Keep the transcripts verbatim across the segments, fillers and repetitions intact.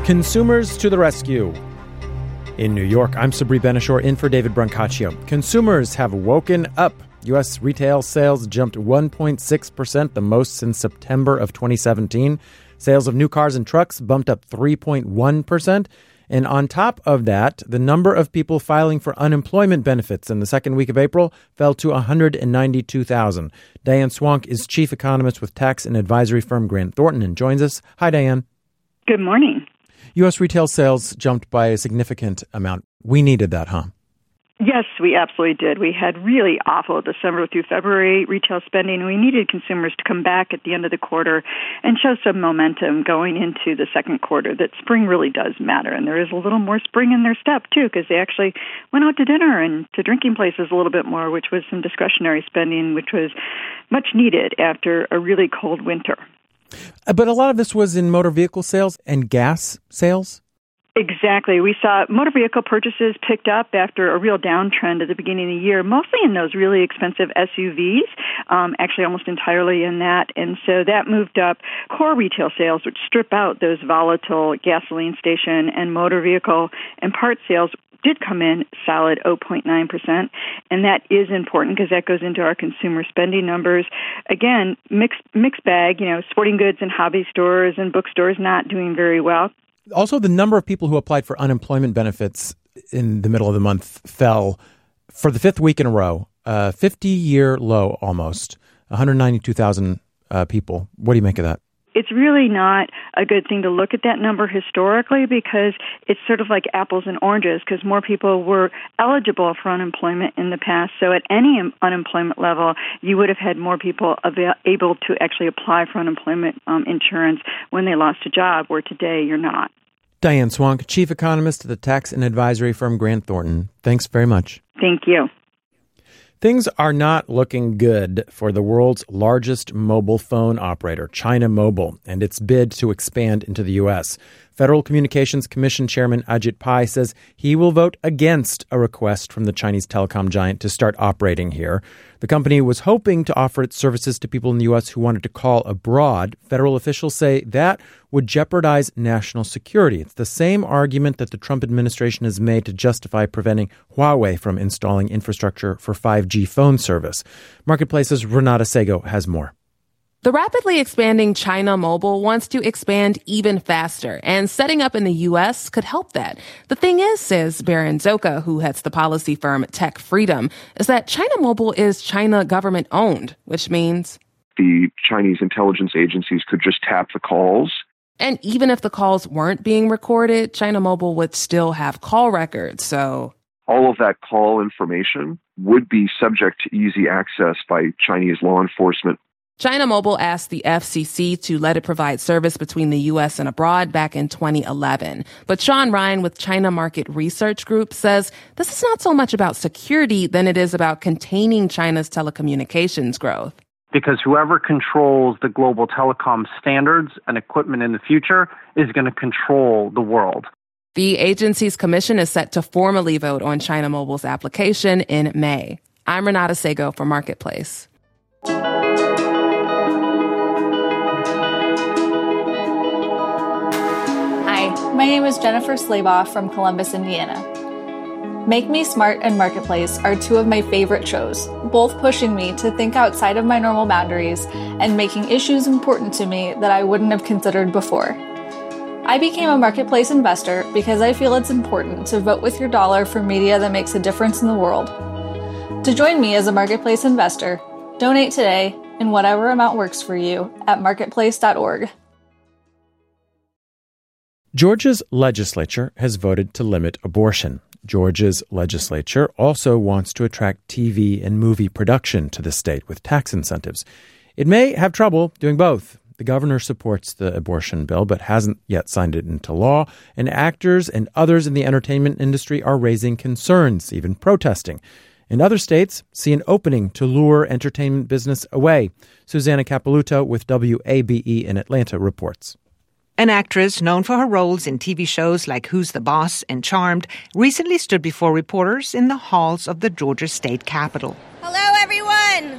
Consumers to the rescue. In New York, I'm Sabri Benishore in for David Brancaccio. Consumers have woken up. U S retail sales jumped one point six percent, the most since September of twenty seventeen. Sales of new cars and trucks bumped up three point one percent. And on top of that, the number of people filing for unemployment benefits in the second week of April fell to one hundred ninety-two thousand. Diane Swank is chief economist with tax and advisory firm Grant Thornton and joins us. Hi, Diane. Good morning. U S retail sales jumped by a significant amount. We needed that, huh? Yes, we absolutely did. We had really awful December through February retail spending. We needed consumers to come back at the end of the quarter and show some momentum going into the second quarter, that spring really does matter. And there is a little more spring in their step, too, because they actually went out to dinner and to drinking places a little bit more, which was some discretionary spending, which was much needed after a really cold winter. But a lot of this was in motor vehicle sales and gas sales? Exactly. We saw motor vehicle purchases picked up after a real downtrend at the beginning of the year, mostly in those really expensive S U Vs, um, actually almost entirely in that. And so that moved up core retail sales, which strip out those volatile gasoline station and motor vehicle and part sales, did come in solid zero point nine percent, and that is important because that goes into our consumer spending numbers. Again, mixed mixed bag, you know, sporting goods and hobby stores and bookstores not doing very well. Also, the number of people who applied for unemployment benefits in the middle of the month fell for the fifth week in a row, uh, fifty-year low almost, one hundred ninety-two thousand uh, people. What do you make of that? It's really not a good thing to look at that number historically because it's sort of like apples and oranges because more people were eligible for unemployment in the past. So at any unemployment level, you would have had more people avail- able to actually apply for unemployment um, insurance when they lost a job, where today you're not. Diane Swank, chief economist at the tax and advisory firm Grant Thornton. Thanks very much. Thank you. Things are not looking good for the world's largest mobile phone operator, China Mobile, and its bid to expand into the U S. Federal Communications Commission Chairman Ajit Pai says he will vote against a request from the Chinese telecom giant to start operating here. The company was hoping to offer its services to people in the U S who wanted to call abroad. Federal officials say that would jeopardize national security. It's the same argument that the Trump administration has made to justify preventing Huawei from installing infrastructure for five G phone service. Marketplace's Renata Sego has more. The rapidly expanding China Mobile wants to expand even faster, and setting up in the U S could help that. The thing is, says Baron Zoka, who heads the policy firm Tech Freedom, is that China Mobile is China government-owned, which means the Chinese intelligence agencies could just tap the calls. And even if the calls weren't being recorded, China Mobile would still have call records, so all of that call information would be subject to easy access by Chinese law enforcement. China Mobile asked the F C C to let it provide service between the U S and abroad back in twenty eleven. But Sean Ryan with China Market Research Group says this is not so much about security than it is about containing China's telecommunications growth. Because whoever controls the global telecom standards and equipment in the future is going to control the world. The agency's commission is set to formally vote on China Mobile's application in May. I'm Renata Sego for Marketplace. My name is Jennifer Slabaugh from Columbus, Indiana. Make Me Smart and Marketplace are two of my favorite shows, both pushing me to think outside of my normal boundaries and making issues important to me that I wouldn't have considered before. I became a Marketplace investor because I feel it's important to vote with your dollar for media that makes a difference in the world. To join me as a Marketplace investor, donate today in whatever amount works for you at marketplace dot org. Georgia's legislature has voted to limit abortion. Georgia's legislature also wants to attract T V and movie production to the state with tax incentives. It may have trouble doing both. The governor supports the abortion bill but hasn't yet signed it into law, and actors and others in the entertainment industry are raising concerns, even protesting. And other states see an opening to lure entertainment business away. Susanna Capilouto with W A B E in Atlanta reports. An actress known for her roles in T V shows like Who's the Boss and Charmed recently stood before reporters in the halls of the Georgia state capitol. Hello, everyone.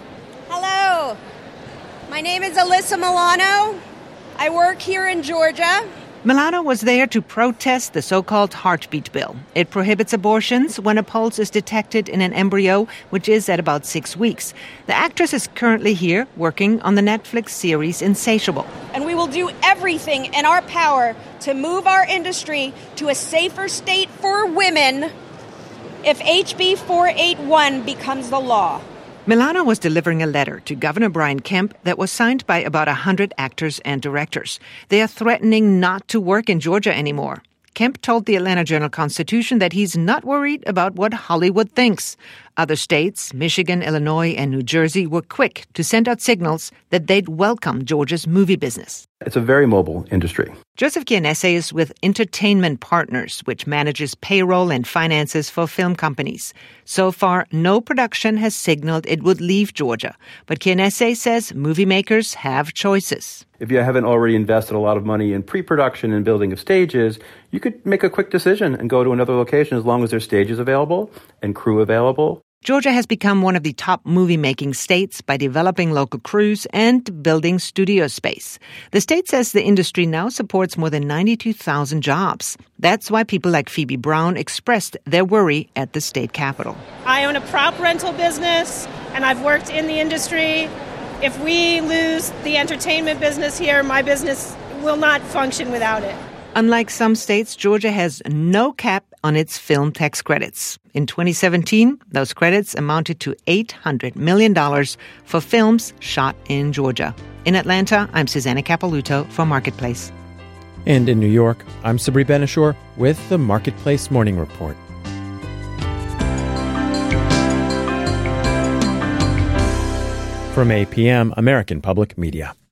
Hello. My name is Alyssa Milano. I work here in Georgia. Milano was there to protest the so-called heartbeat bill. It prohibits abortions when a pulse is detected in an embryo, which is at about six weeks. The actress is currently here working on the Netflix series Insatiable. And we will do everything in our power to move our industry to a safer state for women if H B four eighty-one becomes the law. Milano was delivering a letter to Governor Brian Kemp that was signed by about one hundred actors and directors. They are threatening not to work in Georgia anymore. Kemp told the Atlanta Journal-Constitution that he's not worried about what Hollywood thinks. Other states, Michigan, Illinois, and New Jersey, were quick to send out signals that they'd welcome Georgia's movie business. It's a very mobile industry. Joseph Chianese is with Entertainment Partners, which manages payroll and finances for film companies. So far, no production has signaled it would leave Georgia. But Chianese says movie makers have choices. If you haven't already invested a lot of money in pre-production and building of stages, you could make a quick decision and go to another location as long as there's stages available and crew available. Georgia has become one of the top movie-making states by developing local crews and building studio space. The state says the industry now supports more than ninety-two thousand jobs. That's why people like Phoebe Brown expressed their worry at the state capitol. I own a prop rental business, and I've worked in the industry. If we lose the entertainment business here, my business will not function without it. Unlike some states, Georgia has no cap on its film tax credits. In twenty seventeen, those credits amounted to eight hundred million dollars for films shot in Georgia. In Atlanta, I'm Susanna Capelouto for Marketplace. And in New York, I'm Sabri Ben-Achour with the Marketplace Morning Report. From A P M, American Public Media.